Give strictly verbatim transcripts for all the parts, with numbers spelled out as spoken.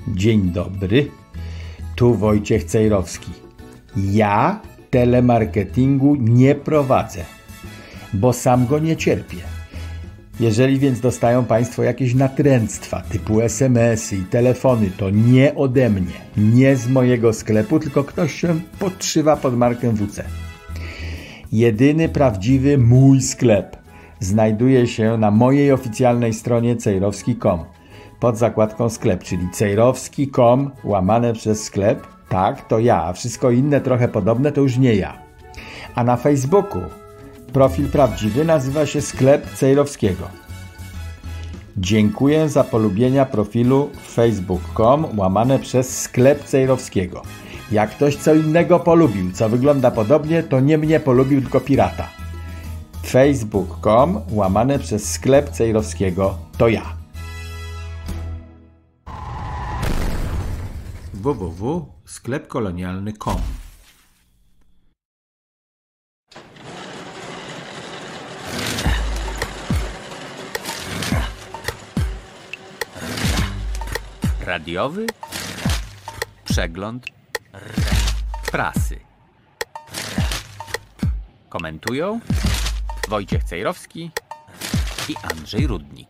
Dzień dobry, tu Wojciech Cejrowski. Ja telemarketingu nie prowadzę, bo sam go nie cierpię. Jeżeli więc dostają Państwo jakieś natręctwa typu es em esy i telefony, to nie ode mnie, nie z mojego sklepu, tylko ktoś się podszywa pod markę W C. Jedyny prawdziwy mój sklep znajduje się na mojej oficjalnej stronie cejrowski kropka com pod zakładką sklep, czyli cejrowski kropka com łamane przez sklep. Tak, to ja, a wszystko inne trochę podobne to już nie ja. A na Facebooku profil prawdziwy nazywa się Sklep Cejrowskiego. Dziękuję za polubienia profilu facebook kropka com łamane przez Sklep Cejrowskiego. Jak ktoś co innego polubił, co wygląda podobnie, to nie mnie polubił, tylko pirata. facebook kropka com łamane przez Sklep Cejrowskiego to ja. w w w kropka sklep kolonialny kropka com Radiowy przegląd prasy. Komentują Wojciech Cejrowski i Andrzej Rudnik.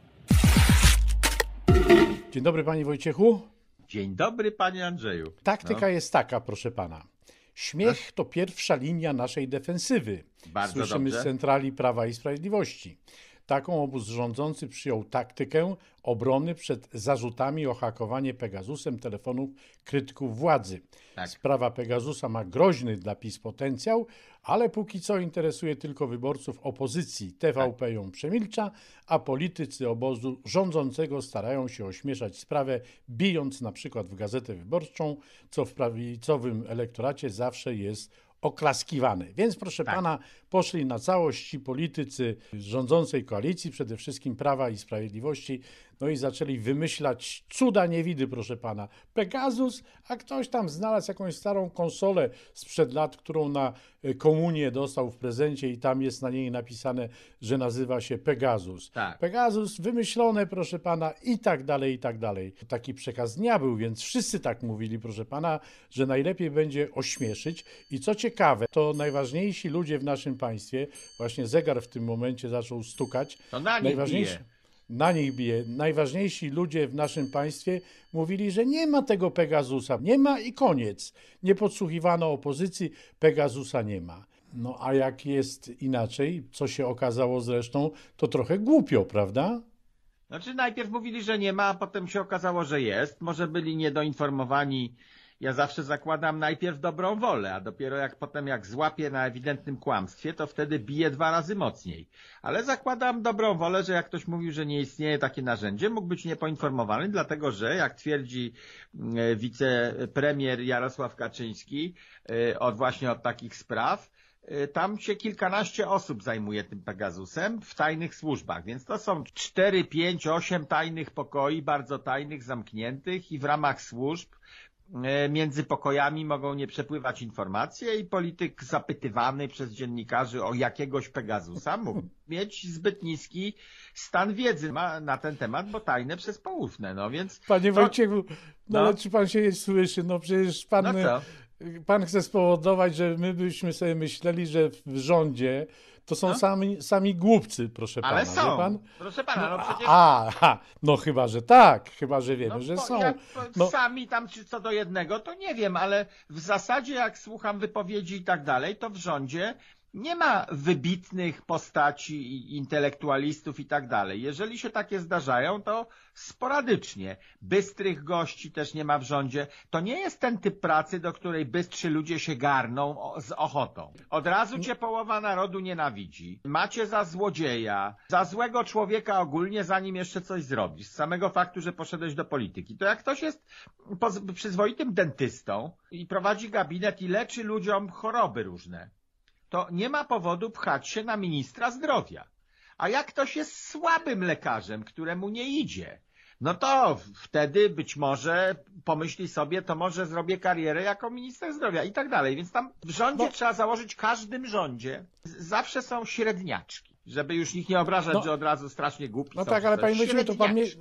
Dzień dobry, panie Wojciechu. Dzień dobry, panie Andrzeju. Taktyka no. jest taka, proszę pana. Śmiech to pierwsza linia naszej defensywy. Bardzo Słyszymy dobrze. z centrali Prawa i Sprawiedliwości. Taką obóz rządzący przyjął taktykę obrony przed zarzutami o hakowanie Pegasusem telefonów krytyków władzy. Tak. Sprawa Pegasusa ma groźny dla PiS potencjał, ale póki co interesuje tylko wyborców opozycji. T V P tak. ją przemilcza, a politycy obozu rządzącego starają się ośmieszać sprawę, bijąc na przykład w Gazetę Wyborczą, co w prawicowym elektoracie zawsze jest oklaskiwane. Więc proszę tak. pana, poszli na całość ci politycy rządzącej koalicji, przede wszystkim Prawa i Sprawiedliwości, no i zaczęli wymyślać cuda niewidy, proszę pana. Pegasus, a ktoś tam znalazł jakąś starą konsolę sprzed lat, którą na komunię dostał w prezencie i tam jest na niej napisane, że nazywa się Pegasus. Tak. Pegasus, wymyślone, proszę pana, i tak dalej, i tak dalej. Taki przekaz dnia był, więc wszyscy tak mówili, proszę pana, że najlepiej będzie ośmieszyć. I co ciekawe, to najważniejsi ludzie w naszym państwie, właśnie zegar w tym momencie zaczął stukać. To na nich najważniejsi, bije. Na nich bije. Najważniejsi ludzie w naszym państwie mówili, że nie ma tego Pegasusa. Nie ma i koniec. Nie podsłuchiwano opozycji, Pegasusa nie ma. No a jak jest inaczej, co się okazało zresztą, to trochę głupio, prawda? Znaczy najpierw mówili, że nie ma, a potem się okazało, że jest. Może byli niedoinformowani. Ja zawsze zakładam najpierw dobrą wolę, a dopiero jak potem jak złapię na ewidentnym kłamstwie, to wtedy biję dwa razy mocniej. Ale zakładam dobrą wolę, że jak ktoś mówił, że nie istnieje takie narzędzie, mógł być niepoinformowany, dlatego że, jak twierdzi wicepremier Jarosław Kaczyński, od właśnie od takich spraw, tam się kilkanaście osób zajmuje tym Pegasusem w tajnych służbach, więc to są cztery, pięć, osiem tajnych pokoi, bardzo tajnych, zamkniętych i w ramach służb między pokojami mogą nie przepływać informacje i polityk zapytywany przez dziennikarzy o jakiegoś Pegasusa mógł mieć zbyt niski stan wiedzy na ten temat, bo tajne przez poufne, no więc... Panie to... Wojciechu, no, no ale czy pan się nie słyszy? No przecież pan... No co? Pan chce spowodować, że my byśmy sobie myśleli, że w rządzie to są no. sami, sami głupcy, proszę Ale pana. są, pan? proszę pana, no, no przecież... A, a, no chyba, że tak, chyba, że wiemy, no, że po, są. Jak no. Sami tam czy co do jednego, to nie wiem, ale w zasadzie jak słucham wypowiedzi i tak dalej, to w rządzie nie ma wybitnych postaci, intelektualistów i tak dalej. Jeżeli się takie zdarzają, to sporadycznie. Bystrych gości też nie ma w rządzie. To nie jest ten typ pracy, do której bystrzy ludzie się garną z ochotą. Od razu cię połowa narodu nienawidzi. Macie za złodzieja, za złego człowieka ogólnie, zanim jeszcze coś zrobisz. Z samego faktu, że poszedłeś do polityki. To jak ktoś jest przyzwoitym dentystą i prowadzi gabinet i leczy ludziom choroby różne, to nie ma powodu pchać się na ministra zdrowia. A jak ktoś jest słabym lekarzem, któremu nie idzie, no to wtedy być może pomyśli sobie, to może zrobię karierę jako minister zdrowia i tak dalej. Więc tam w rządzie no. trzeba założyć, w każdym rządzie zawsze są średniaczki, żeby już ich nie obrażać, no. że od razu strasznie głupi No są. tak, ale panie Wojciech, to pan mnie,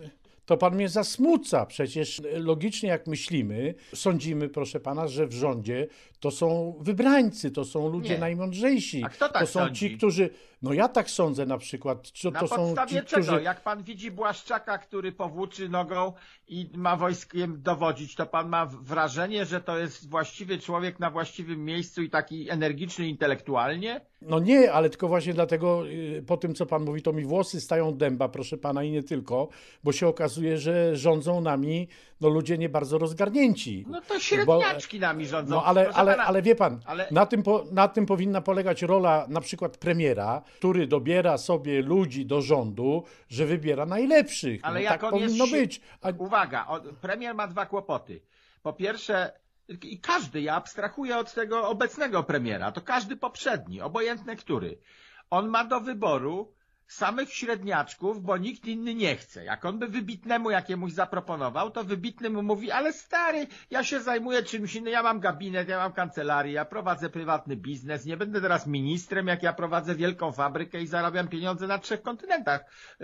To pan mnie zasmuca. Przecież logicznie jak myślimy, sądzimy, proszę pana, że w rządzie to są wybrańcy, to są ludzie Nie. najmądrzejsi. A kto tak to są sądzi? ci, którzy... No ja tak sądzę na przykład. To, Na to są podstawie ci, czego? którzy... Jak pan widzi Błaszczaka, który powłóczy nogą i ma wojskiem dowodzić, to pan ma wrażenie, że to jest właściwy człowiek na właściwym miejscu i taki energiczny intelektualnie? No nie, ale tylko właśnie dlatego y, po tym, co pan mówi, to mi włosy stają dęba, proszę pana, i nie tylko, bo się okazuje, że rządzą nami no, ludzie nie bardzo rozgarnięci. No to średniaczki nami rządzą. No ale, Proszę ale, pana, ale wie pan, ale- na, tym po, na tym powinna polegać rola na przykład premiera, który dobiera sobie ludzi do rządu, że wybiera najlepszych. Ale no, jak tak on powinno jest... być. A... Uwaga, on, premier ma dwa kłopoty. Po pierwsze, i każdy, ja abstrahuję od tego obecnego premiera, to każdy poprzedni, obojętny który, on ma do wyboru samych średniaczków, bo nikt inny nie chce. Jak on by wybitnemu jakiemuś zaproponował, to wybitny mu mówi, ale stary, ja się zajmuję czymś innym, ja mam gabinet, ja mam kancelarię, ja prowadzę prywatny biznes, nie będę teraz ministrem, jak ja prowadzę wielką fabrykę i zarabiam pieniądze na trzech kontynentach.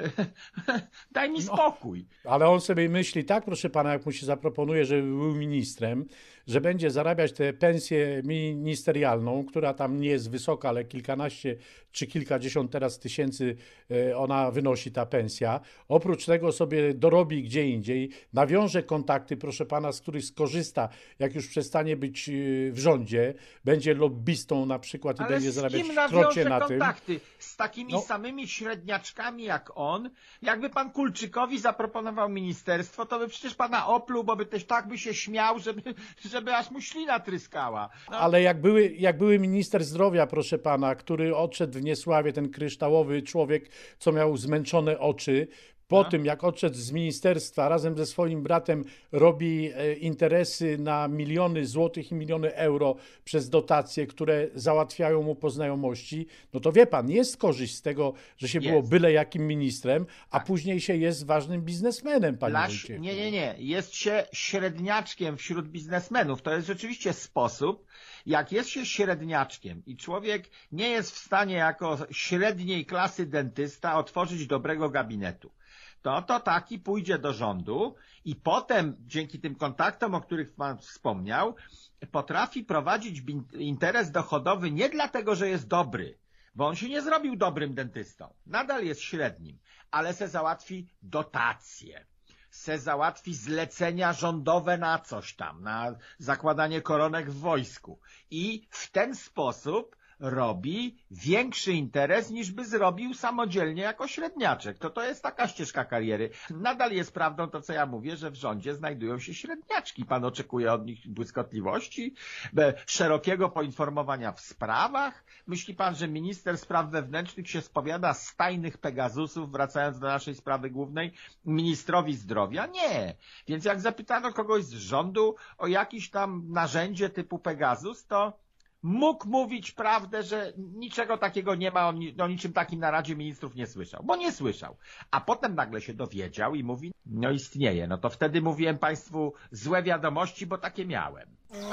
Daj mi spokój. Ale on sobie myśli tak, proszę pana, jak mu się zaproponuje, żeby był ministrem, że będzie zarabiać tę pensję ministerialną, która tam nie jest wysoka, ale kilkanaście czy kilkadziesiąt teraz tysięcy ona wynosi, ta pensja. Oprócz tego sobie dorobi gdzie indziej, nawiąże kontakty, proszę pana, z których skorzysta, jak już przestanie być w rządzie, będzie lobbystą na przykład i Ale będzie z zarabiać kim w krocie nawiąże na tym. kontakty? Z takimi No. samymi średniaczkami jak on? Jakby pan Kulczykowi zaproponował ministerstwo, to by przecież pana opluł, bo by też tak by się śmiał, żeby, żeby aż mu ślina tryskała. No, Ale jak były, jak były minister zdrowia, proszę pana, który odszedł w niesławie, ten kryształowy człowiek, co miał zmęczone oczy, po No. tym jak odszedł z ministerstwa, razem ze swoim bratem robi e, interesy na miliony złotych i miliony euro przez dotacje, które załatwiają mu po znajomości, no to wie pan, jest korzyść z tego, że się było Jest. byle jakim ministrem, a później się jest ważnym biznesmenem, panie Dla, Wojciechu. nie, nie, nie. Jest się średniaczkiem wśród biznesmenów. To jest rzeczywiście sposób, jak jest się średniaczkiem i człowiek nie jest w stanie jako średniej klasy dentysta otworzyć dobrego gabinetu. To, to taki pójdzie do rządu i potem dzięki tym kontaktom, o których pan wspomniał, potrafi prowadzić interes dochodowy nie dlatego, że jest dobry, bo on się nie zrobił dobrym dentystą. Nadal jest średnim, ale se załatwi dotacje, se załatwi zlecenia rządowe na coś tam, na zakładanie koronek w wojsku. I w ten sposób robi większy interes, niż by zrobił samodzielnie jako średniaczek. To to jest taka ścieżka kariery. Nadal jest prawdą to, co ja mówię, że w rządzie znajdują się średniaczki. Pan oczekuje od nich błyskotliwości, szerokiego poinformowania w sprawach. Myśli pan, że minister spraw wewnętrznych się spowiada z tajnych Pegazusów, wracając do naszej sprawy głównej, ministrowi zdrowia? Nie. Więc jak zapytano kogoś z rządu o jakieś tam narzędzie typu Pegasus, to mógł mówić prawdę, że niczego takiego nie ma, on o niczym takim na Radzie Ministrów nie słyszał, bo nie słyszał. A potem nagle się dowiedział i mówi, no istnieje. No to wtedy mówiłem państwu złe wiadomości, bo takie miałem.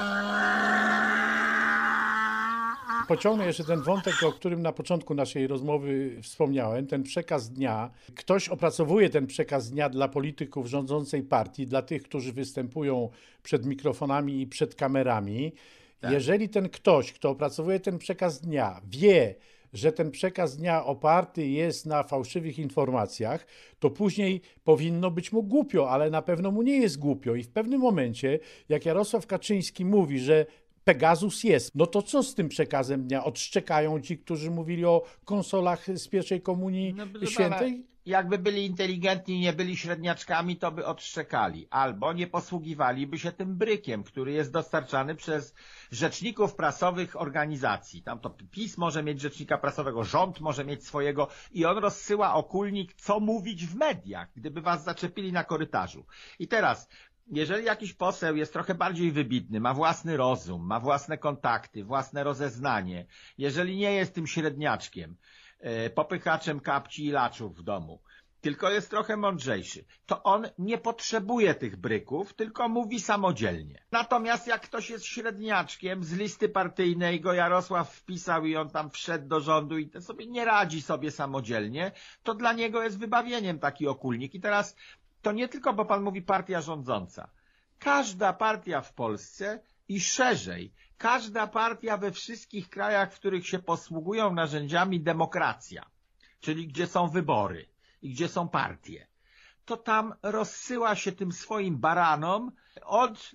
Pociągnę jeszcze ten wątek, o którym na początku naszej rozmowy wspomniałem, ten przekaz dnia. Ktoś opracowuje ten przekaz dnia dla polityków rządzącej partii, dla tych, którzy występują przed mikrofonami i przed kamerami. Tak. Jeżeli ten ktoś, kto opracowuje ten przekaz dnia, wie, że ten przekaz dnia oparty jest na fałszywych informacjach, to później powinno być mu głupio, ale na pewno mu nie jest głupio. I w pewnym momencie, jak Jarosław Kaczyński mówi, że Pegasus jest, no to co z tym przekazem dnia? Odszczekają ci, którzy mówili o konsolach z pierwszej komunii no, świętej? Jakby byli inteligentni, nie byli średniaczkami, to by odszczekali. Albo nie posługiwaliby się tym brykiem, który jest dostarczany przez rzeczników prasowych organizacji. Tam to PiS może mieć rzecznika prasowego, rząd może mieć swojego i on rozsyła okulnik, co mówić w mediach, gdyby was zaczepili na korytarzu. I teraz, jeżeli jakiś poseł jest trochę bardziej wybitny, ma własny rozum, ma własne kontakty, własne rozeznanie, jeżeli nie jest tym średniaczkiem, popychaczem kapci i laczów w domu, tylko jest trochę mądrzejszy, to on nie potrzebuje tych bryków, tylko mówi samodzielnie. Natomiast jak ktoś jest średniaczkiem, z listy partyjnej go Jarosław wpisał i on tam wszedł do rządu i sobie nie radzi sobie samodzielnie, to dla niego jest wybawieniem taki okulnik. I teraz to nie tylko, bo pan mówi partia rządząca. Każda partia w Polsce i szerzej, każda partia we wszystkich krajach, w których się posługują narzędziami demokracja, czyli gdzie są wybory i gdzie są partie, to tam rozsyła się tym swoim baranom od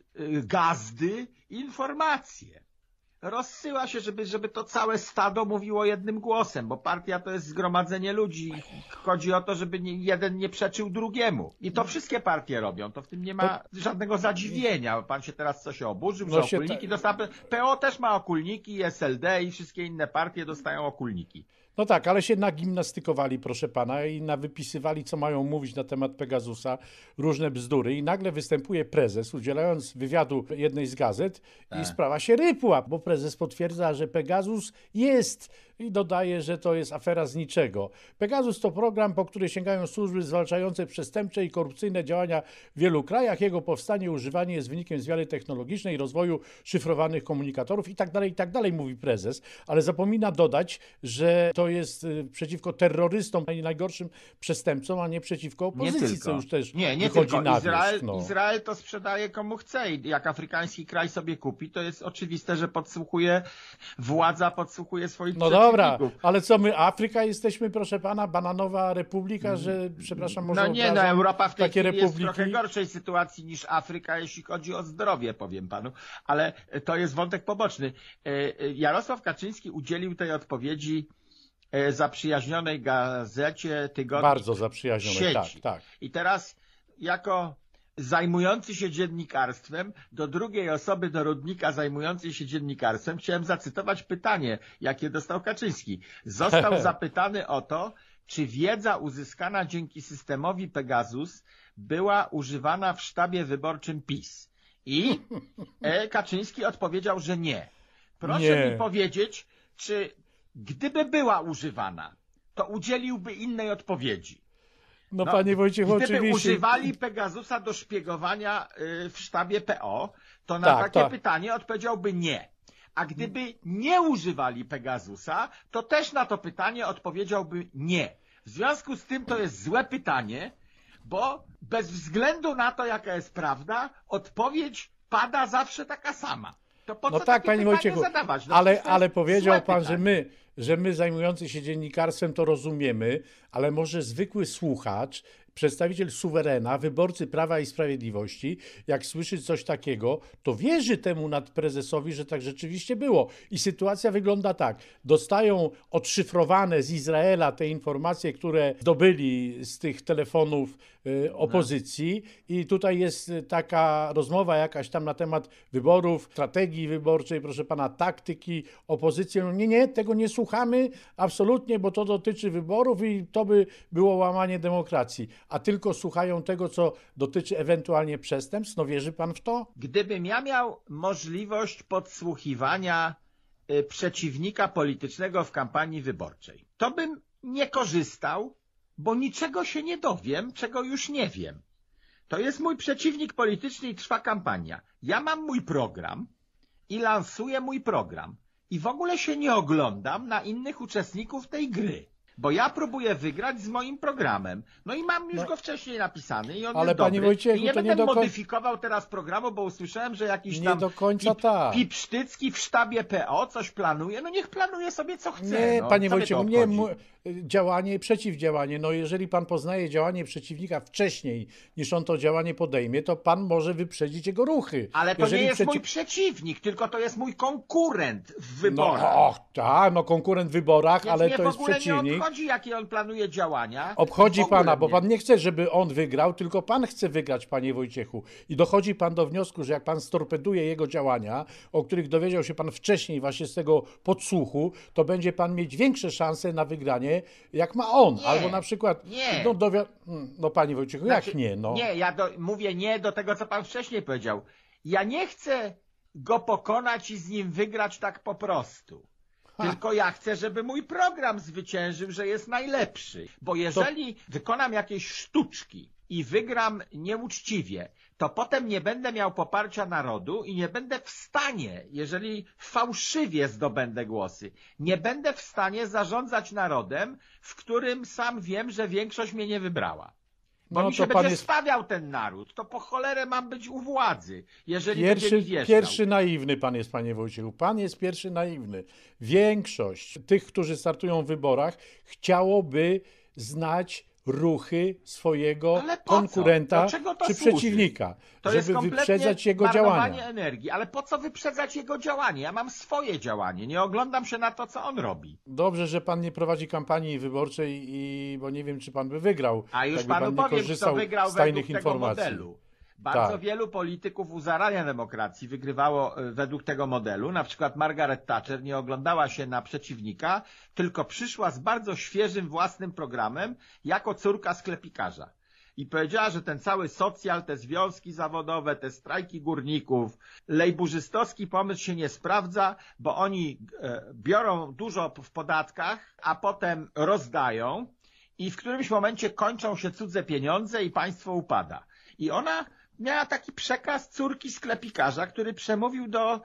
gazdy informacje. Rozsyła się, żeby, żeby to całe stado mówiło jednym głosem, bo partia to jest zgromadzenie ludzi. Chodzi o to, żeby nie, jeden nie przeczył drugiemu. I to wszystkie partie robią. To w tym nie ma żadnego zadziwienia. Pan się teraz coś oburzył, że No się okulniki ta- dostał. P O też ma okulniki, S L D i wszystkie inne partie dostają okulniki. No tak, ale się nagimnastykowali, proszę pana, i nawypisywali, co mają mówić na temat Pegasusa, różne bzdury. I nagle występuje prezes, udzielając wywiadu jednej z gazet i sprawa się rypła, bo prezes potwierdza, że Pegasus jest i dodaje, że to jest afera z niczego. Pegasus to program, po który sięgają służby zwalczające przestępcze i korupcyjne działania w wielu krajach. Jego powstanie i używanie jest wynikiem zmiany technologicznej i rozwoju szyfrowanych komunikatorów i tak dalej, i tak dalej, mówi prezes. Ale zapomina dodać, że to jest y, przeciwko terrorystom i najgorszym przestępcom, a nie przeciwko Nie opozycji, tylko. co już też nie, nie wychodzi tylko. na Izrael, wierzch. No. Izrael to sprzedaje komu chce i jak afrykański kraj sobie kupi, to jest oczywiste, że podsłuchuje władza, podsłuchuje swoich No dobra, ale co my, Afryka jesteśmy, proszę pana, bananowa republika, że, przepraszam, może No nie, no obrażam Europa w tej takie chwili jest w republiki? trochę gorszej sytuacji niż Afryka, jeśli chodzi o zdrowie, powiem panu, ale to jest wątek poboczny. Jarosław Kaczyński udzielił tej odpowiedzi zaprzyjaźnionej gazecie Tygodnik Bardzo zaprzyjaźnione, tak, Sieci. tak. I teraz jako zajmujący się dziennikarstwem do drugiej osoby, do Rudnika zajmującej się dziennikarstwem, chciałem zacytować pytanie, jakie dostał Kaczyński. Został zapytany o to, czy wiedza uzyskana dzięki systemowi Pegasus była używana w sztabie wyborczym PiS. I e, Kaczyński odpowiedział, że nie. Proszę Nie. mi powiedzieć, czy gdyby była używana, to udzieliłby innej odpowiedzi. No, No, panie Wojciechu, Gdyby oczywiście... używali Pegasusa do szpiegowania y, w sztabie P O, to na Tak, takie tak. pytanie odpowiedziałby nie. A gdyby nie używali Pegasusa, to też na to pytanie odpowiedziałby nie. W związku z tym to jest złe pytanie, bo bez względu na to, jaka jest prawda, odpowiedź pada zawsze taka sama. To po No co tak, takie panie pytanie Wojciechu, zadawać? No ale, przecież to ale jest powiedział złe pan, pytanie. że my, że my zajmujący się dziennikarstwem to rozumiemy, ale może zwykły słuchacz, przedstawiciel suwerena, wyborcy Prawa i Sprawiedliwości, jak słyszy coś takiego, to wierzy temu nadprezesowi, że tak rzeczywiście było. I sytuacja wygląda tak. Dostają odszyfrowane z Izraela te informacje, które zdobyli z tych telefonów y, opozycji i tutaj jest taka rozmowa jakaś tam na temat wyborów, strategii wyborczej, proszę pana, taktyki opozycji. No nie, nie, tego nie słuchamy absolutnie, bo to dotyczy wyborów i to by było łamanie demokracji. A tylko słuchają tego, co dotyczy ewentualnie przestępstw? No wierzy pan w to? Gdybym ja miał możliwość podsłuchiwania y, przeciwnika politycznego w kampanii wyborczej, to bym nie korzystał, bo niczego się nie dowiem, czego już nie wiem. To jest mój przeciwnik polityczny i trwa kampania. Ja mam mój program i lansuję mój program. I w ogóle się nie oglądam na innych uczestników tej gry. Bo ja próbuję wygrać z moim programem. No i mam już No, go wcześniej napisany i on ale jest panie dobry. Wojciechu, I nie to nie będę do koń- modyfikował teraz programu, bo usłyszałem, że jakiś Nie tam do końca pip, tak. pipsztycki w sztabie P O coś planuje. No niech planuje sobie co chce. Nie, no. panie Co mnie to Wojciechu, nie obchodzi? mu- działanie i przeciwdziałanie. No jeżeli pan poznaje działanie przeciwnika wcześniej, niż on to działanie podejmie, to pan może wyprzedzić jego ruchy. Ale to jeżeli nie jest przeci- mój przeciwnik, tylko to jest mój konkurent w No, wyborach. och, tak, no konkurent w wyborach, Więc ale mnie to w jest ogóle przeciwnik. nie obchodzi, jakie on planuje działania. Obchodzi W ogóle pana, bo mnie. pan nie chce, żeby on wygrał, tylko pan chce wygrać, panie Wojciechu. I dochodzi pan do wniosku, że jak pan storpeduje jego działania, o których dowiedział się pan wcześniej właśnie z tego podsłuchu, to będzie pan mieć większe szanse na wygranie, jak ma on. Nie, Albo na przykład... nie. No, dowi- hmm, no panie Wojciechu, Znaczy, jak nie? No. Nie, ja do, mówię nie do tego, co pan wcześniej powiedział. Ja nie chcę go pokonać i z nim wygrać tak po prostu. Tylko ja chcę, żeby mój program zwyciężył, że jest najlepszy. Bo jeżeli wykonam jakieś sztuczki i wygram nieuczciwie, to potem nie będę miał poparcia narodu i nie będę w stanie, jeżeli fałszywie zdobędę głosy, nie będę w stanie zarządzać narodem, w którym sam wiem, że większość mnie nie wybrała. Bo No mi się to pan będzie jest- stawiał ten naród. To po cholerę mam być u władzy, jeżeli Pierwszy, będzie mi wjeżdżał. pierwszy naiwny pan jest, panie Wojciechu. Pan jest pierwszy naiwny. Większość tych, którzy startują w wyborach, chciałoby znać ruchy swojego Ale po co? konkurenta Do czego to czy służy? przeciwnika, To jest żeby kompletnie wyprzedzać jego marnowanie działania. energii. Ale po co wyprzedzać jego działanie? Ja mam swoje działanie. Nie oglądam się na to, co on robi. Dobrze, że pan nie prowadzi kampanii wyborczej, i bo nie wiem, czy pan by wygrał. A już jakby panu pan nie powiem, kto korzystał wygrał z według tajnych tego informacji. modelu. Bardzo Tak. wielu polityków u zarania demokracji wygrywało e, według tego modelu. Na przykład Margaret Thatcher nie oglądała się na przeciwnika, tylko przyszła z bardzo świeżym własnym programem jako córka sklepikarza. I powiedziała, że ten cały socjal, te związki zawodowe, te strajki górników, lejburzystowski pomysł się nie sprawdza, bo oni e, biorą dużo w podatkach, a potem rozdają i w którymś momencie kończą się cudze pieniądze i państwo upada. I ona miała taki przekaz córki sklepikarza, który przemówił do,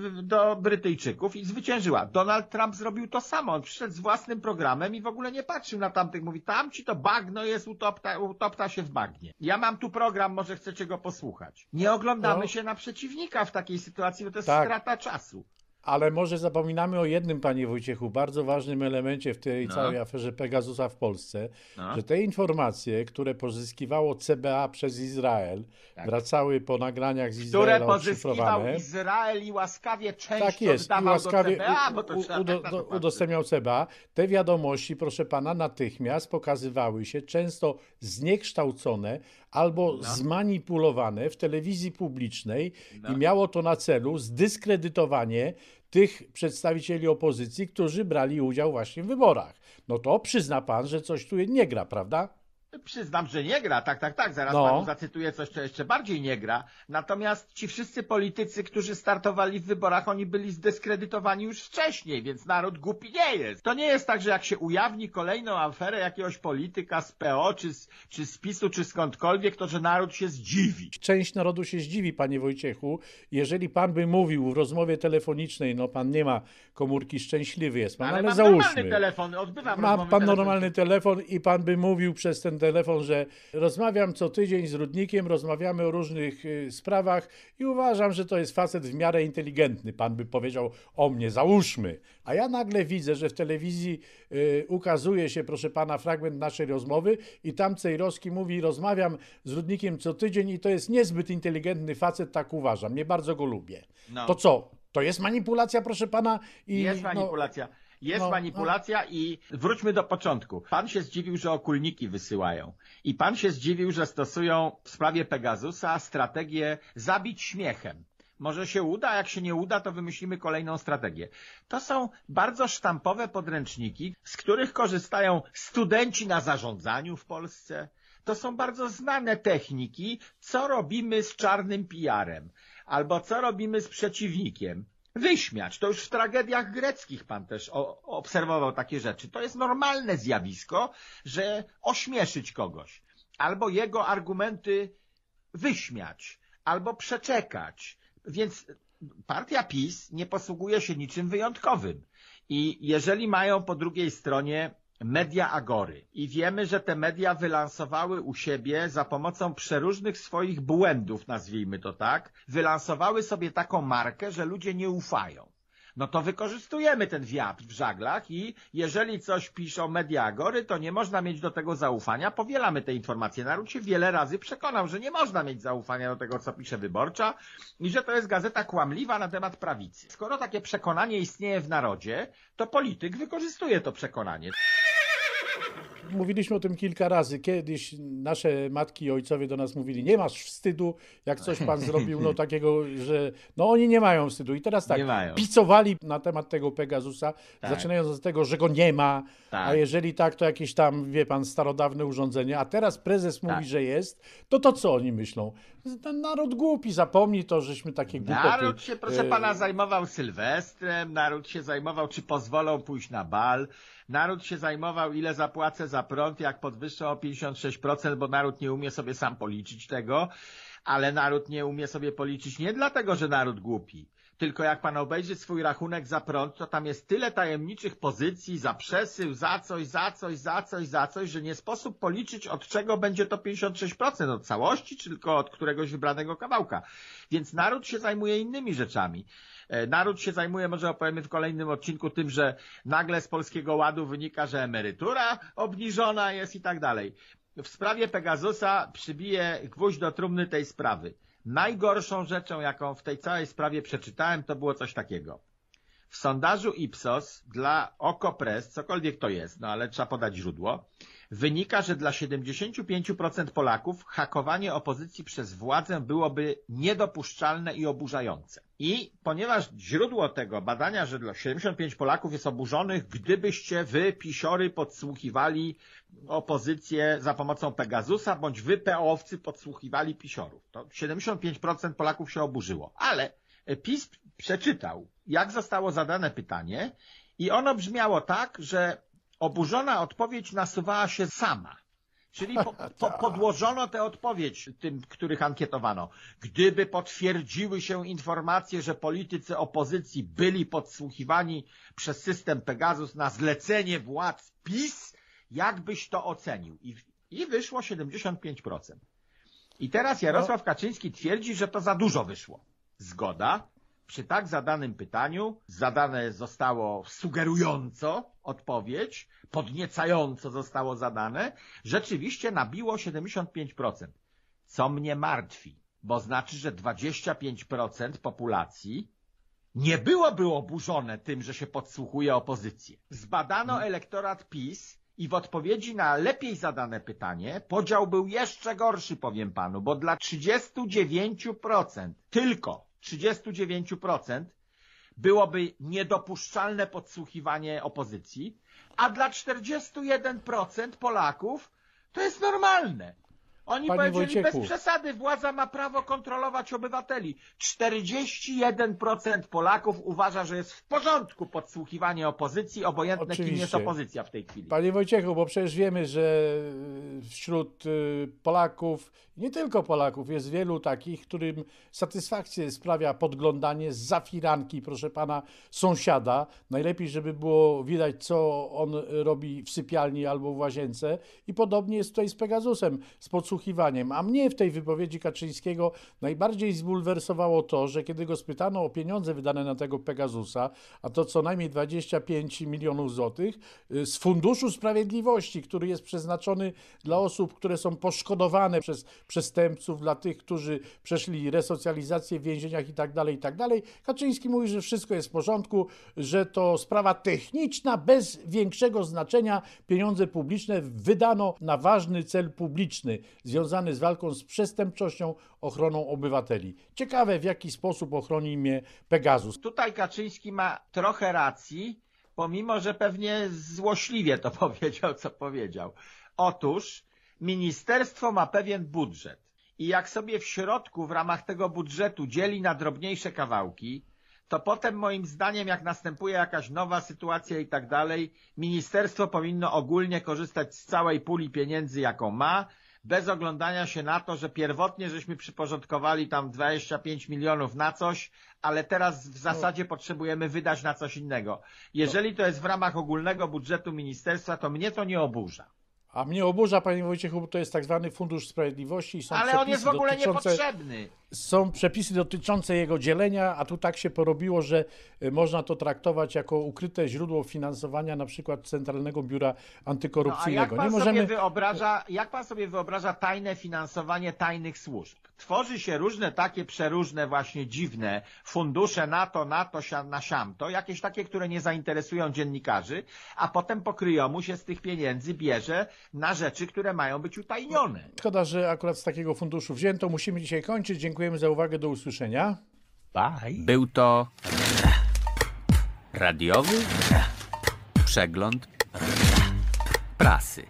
do Brytyjczyków i zwyciężyła. Donald Trump zrobił to samo. On przyszedł z własnym programem i w ogóle nie patrzył na tamtych. Mówi, tamci to bagno jest, utopta, utopta się w bagnie. Ja mam tu program, może chcecie go posłuchać. Nie oglądamy No. się na przeciwnika w takiej sytuacji, bo to jest Tak. strata czasu. Ale może zapominamy o jednym, panie Wojciechu, bardzo ważnym elemencie w tej No. całej aferze Pegasusa w Polsce, No. że te informacje, które pozyskiwało C B A przez Izrael, Tak. wracały po nagraniach z Które Izraela pozyskiwał odszyfrowane. Izrael i łaskawie część Tak jest, i oddawał łaskawie do C B A, bo to u- trzeba udo, tak na to do, patrzeć. udostępniał C B A. Te wiadomości, proszę pana, natychmiast pokazywały się, często zniekształcone albo No. zmanipulowane w telewizji publicznej No. i miało to na celu zdyskredytowanie tych przedstawicieli opozycji, którzy brali udział właśnie w wyborach. No to przyzna pan, że coś tu nie gra, prawda? Przyznam, że nie gra, tak, tak, tak, zaraz No. panu zacytuję coś, co jeszcze bardziej nie gra. Natomiast ci wszyscy politycy, którzy startowali w wyborach, oni byli zdyskredytowani już wcześniej, więc naród głupi nie jest. To nie jest tak, że jak się ujawni kolejną aferę jakiegoś polityka z P O, czy z, czy z PiSu, czy skądkolwiek, to że naród się zdziwi. Część narodu się zdziwi, panie Wojciechu, jeżeli pan by mówił w rozmowie telefonicznej, no pan nie ma komórki, szczęśliwy jest pan, ale, Ale mam załóżmy. normalny telefon, odbywam Ma rozmowy pan telefoniczne. normalny telefon i pan by mówił przez ten telefon, że rozmawiam co tydzień z Rudnikiem, rozmawiamy o różnych y, sprawach i uważam, że to jest facet w miarę inteligentny. Pan by powiedział o mnie, załóżmy. A ja nagle widzę, że w telewizji y, ukazuje się, proszę pana, fragment naszej rozmowy i tam Cejrowski mówi, rozmawiam z Rudnikiem co tydzień i to jest niezbyt inteligentny facet, tak uważam. Nie bardzo go lubię. No. To co? To jest manipulacja, proszę pana? I, Jest no, manipulacja. Jest no, manipulacja i wróćmy do początku. Pan się zdziwił, że okulniki wysyłają. I pan się zdziwił, że stosują w sprawie Pegasusa strategię zabić śmiechem. Może się uda, a jak się nie uda, to wymyślimy kolejną strategię. To są bardzo sztampowe podręczniki, z których korzystają studenci na zarządzaniu w Polsce. To są bardzo znane techniki, co robimy z czarnym P R-em, albo co robimy z przeciwnikiem. Wyśmiać. To już w tragediach greckich pan też o, obserwował takie rzeczy. To jest normalne zjawisko, że ośmieszyć kogoś, albo jego argumenty wyśmiać, albo przeczekać. Więc partia PiS nie posługuje się niczym wyjątkowym. I jeżeli mają po drugiej stronie media agory i wiemy, że te media wylansowały u siebie za pomocą przeróżnych swoich błędów, nazwijmy to tak, wylansowały sobie taką markę, że ludzie nie ufają. No to wykorzystujemy ten wiatr w żaglach i jeżeli coś piszą media agory, to nie można mieć do tego zaufania. Powielamy te informacje. Naród się wiele razy przekonał, że nie można mieć zaufania do tego, co pisze Wyborcza i że to jest gazeta kłamliwa na temat prawicy. Skoro takie przekonanie istnieje w narodzie, to polityk wykorzystuje to przekonanie. Mówiliśmy o tym kilka razy. Kiedyś nasze matki i ojcowie do nas mówili, nie masz wstydu, jak coś pan zrobił, no takiego, że no oni nie mają wstydu. I teraz tak, Nie mają. picowali na temat tego Pegasusa, Tak. zaczynając od tego, że go nie ma, Tak. a jeżeli tak, to jakieś tam, wie pan, starodawne urządzenie, a teraz prezes mówi, Tak. że jest, to to co oni myślą? Ten naród głupi, zapomni to, żeśmy takie głupoty... Naród się, proszę e, pana, zajmował Sylwestrem, naród się zajmował, czy pozwolą pójść na bal, naród się zajmował, ile zapłacę za prąd, jak podwyższę o pięćdziesiąt sześć procent, bo naród nie umie sobie sam policzyć tego, ale naród nie umie sobie policzyć nie dlatego, że naród głupi, Tylko jak pan obejrzy swój rachunek za prąd, to tam jest tyle tajemniczych pozycji, za przesył, za coś, za coś, za coś, za coś, że nie sposób policzyć, od czego będzie to pięćdziesiąt sześć procent, od całości, czy tylko od któregoś wybranego kawałka. Więc naród się zajmuje innymi rzeczami. Naród się zajmuje, może opowiemy w kolejnym odcinku, tym, że nagle z Polskiego Ładu wynika, że emerytura obniżona jest i tak dalej. W sprawie Pegasusa przybiję gwóźdź do trumny tej sprawy. Najgorszą rzeczą, jaką w tej całej sprawie przeczytałem, to było coś takiego. W sondażu Ipsos dla Okopres, cokolwiek to jest, no ale trzeba podać źródło, wynika, że dla siedemdziesiąt pięć procent Polaków hakowanie opozycji przez władzę byłoby niedopuszczalne i oburzające. I ponieważ źródło tego badania, że dla siedemdziesiąt pięć procent Polaków jest oburzonych, gdybyście wy, pisiory, podsłuchiwali opozycję za pomocą Pegasusa, bądź wy, peowcy, podsłuchiwali pisiorów. To siedemdziesiąt pięć procent Polaków się oburzyło. Ale PiS przeczytał, jak zostało zadane pytanie i ono brzmiało tak, że oburzona odpowiedź nasuwała się sama. Czyli po, po, podłożono tę odpowiedź tym, których ankietowano. Gdyby potwierdziły się informacje, że politycy opozycji byli podsłuchiwani przez system Pegasus na zlecenie władz PiS, jak byś to ocenił? I, i wyszło siedemdziesiąt pięć procent. I teraz Jarosław Kaczyński twierdzi, że to za dużo wyszło. Zgoda. Przy tak zadanym pytaniu zadane zostało sugerująco odpowiedź, podniecająco zostało zadane, rzeczywiście nabiło siedemdziesiąt pięć procent. Co mnie martwi, bo znaczy, że dwadzieścia pięć procent populacji nie byłoby oburzone tym, że się podsłuchuje opozycję. Zbadano elektorat PiS i w odpowiedzi na lepiej zadane pytanie podział był jeszcze gorszy, powiem panu, bo dla trzydziestu dziewięciu procent tylko trzydziestu dziewięciu procent byłoby niedopuszczalne podsłuchiwanie opozycji, a dla czterdziestu jeden procent Polaków to jest normalne. Oni Panie powiedzieli Wojciechu, bez przesady, władza ma prawo kontrolować obywateli. czterdzieści jeden procent Polaków uważa, że jest w porządku podsłuchiwanie opozycji, obojętne Oczywiście. kim jest opozycja w tej chwili. Panie Wojciechu, bo przecież wiemy, że wśród Polaków, nie tylko Polaków, jest wielu takich, którym satysfakcję sprawia podglądanie z zafiranki, proszę pana, sąsiada. Najlepiej, żeby było widać, co on robi w sypialni albo w łazience. I podobnie jest tutaj z Pegasusem, z podsłuchiwaniem. A mnie w tej wypowiedzi Kaczyńskiego najbardziej zbulwersowało to, że kiedy go spytano o pieniądze wydane na tego Pegasusa, a to co najmniej dwadzieścia pięć milionów złotych, z Funduszu Sprawiedliwości, który jest przeznaczony dla osób, które są poszkodowane przez przestępców, dla tych, którzy przeszli resocjalizację w więzieniach i tak dalej, i tak dalej. Kaczyński mówi, że wszystko jest w porządku, że to sprawa techniczna, bez większego znaczenia. Pieniądze publiczne wydano na ważny cel publiczny, związany z walką z przestępczością, ochroną obywateli. Ciekawe, w jaki sposób ochroni mnie Pegasus. Tutaj Kaczyński ma trochę racji, pomimo że pewnie złośliwie to powiedział, co powiedział. Otóż ministerstwo ma pewien budżet i jak sobie w środku w ramach tego budżetu dzieli na drobniejsze kawałki, to potem moim zdaniem, jak następuje jakaś nowa sytuacja i tak dalej, ministerstwo powinno ogólnie korzystać z całej puli pieniędzy, jaką ma, bez oglądania się na to, że pierwotnie żeśmy przyporządkowali tam dwadzieścia pięć milionów na coś, ale teraz w zasadzie potrzebujemy wydać na coś innego. Jeżeli to jest w ramach ogólnego budżetu ministerstwa, to mnie to nie oburza. A mnie oburza, panie Wojciechu, bo to jest tak zwany Fundusz Sprawiedliwości i są Ale on jest w ogóle dotyczące... niepotrzebny. Są przepisy dotyczące jego dzielenia, a tu tak się porobiło, że można to traktować jako ukryte źródło finansowania na przykład Centralnego Biura Antykorupcyjnego. No, a jak pan, nie sobie możemy... wyobraża, jak pan sobie wyobraża tajne finansowanie tajnych służb? Tworzy się różne takie przeróżne właśnie dziwne fundusze na to, na to, na siamto, jakieś takie, które nie zainteresują dziennikarzy, a potem po kryjomu się z tych pieniędzy bierze na rzeczy, które mają być utajnione. Szkoda, że akurat z takiego funduszu wzięto. Musimy dzisiaj kończyć. Dziękujemy za uwagę. Do usłyszenia. Bye. Był to radiowy przegląd prasy.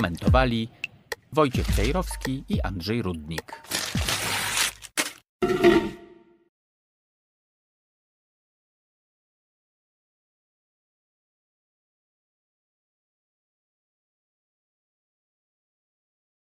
Komentowali Wojciech Cejrowski i Andrzej Rudnik.